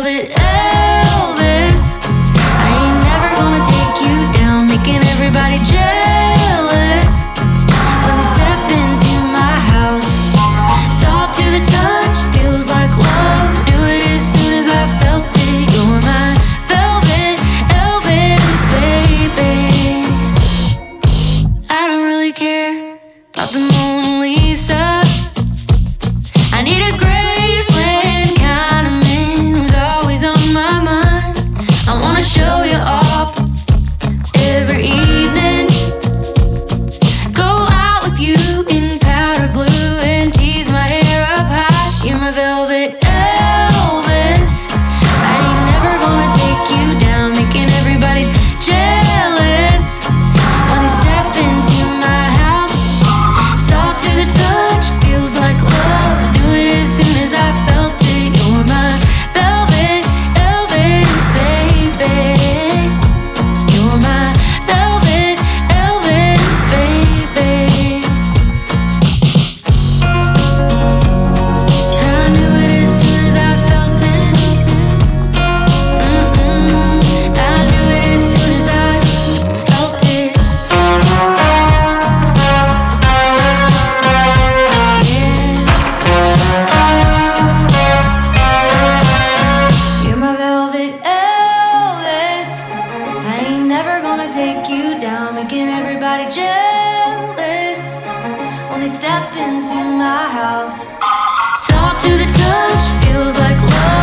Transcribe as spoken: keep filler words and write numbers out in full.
velvet Elvis. I ain't never gonna take you down, making everybody jealous when they step into my house. Soft to the touch, feels like love. Knew it as soon as I felt it. You're my velvet Elvis, baby. I don't really care about the Mona Lisa. I need a Graceland kind of man who's always on my mind. I wanna show you off every evening. Go out with you in powder blue and tease my hair up high. You're my velvet Elvis. I ain't never gonna take you down, making everybody jealous when they step into my house. Soft to the touch, feels like love. Knew it as soon as I felt it. You're my velvet Elvis, baby. You're my velvet Elvis, baby. I knew it as soon as I felt it. Mm-mm. I knew it as soon as I felt it. You're my velvet Elvis. I ain't never gonna take you down, making everybody jealous when they step into my house. Soft to the touch, feels like love.